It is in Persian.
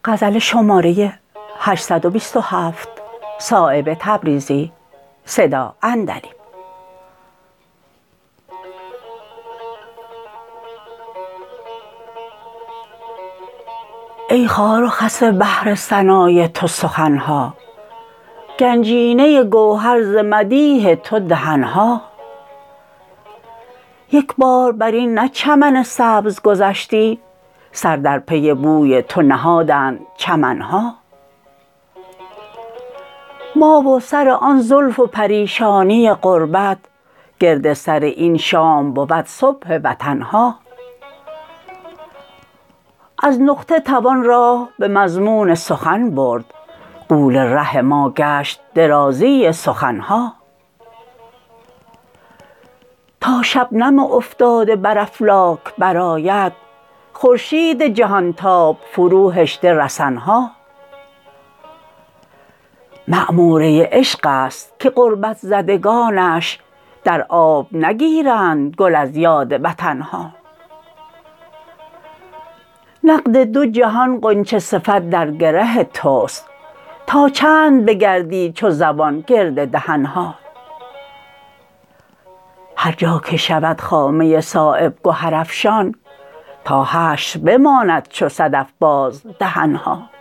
غزل شماره 827 صایب تبریزی صدا اندریم. ای خار و خس بحر ثنای تو سخنها، گنجینه گوهر ز مدیح تو دهنها. یک بار بر این نه چمن سبز گذشتی، سر در پی بوی تو نهادند چمنها. ما و سر آن زلف و پریشانی غربت، گرد سر این شام بود صبح وطنها. از نقطه توان راه به مضمون سخن برد، غول ره ما گشت درازی سخنها. تا شبنم افتاده بر افلاک برآید، خورشید جهانتاب فرو هشته رسنها. معموره عشق است که غربت زدگانش، در آب نگیرند گل از یاد وطنها. نقد دو جهان غنچه صفت در گره توست، تا چند بگردی چو زبان گرد دهنها. هر جا که شود خامه صایب گهرافشان، تا حشر بماند چو صدف باز دهنها.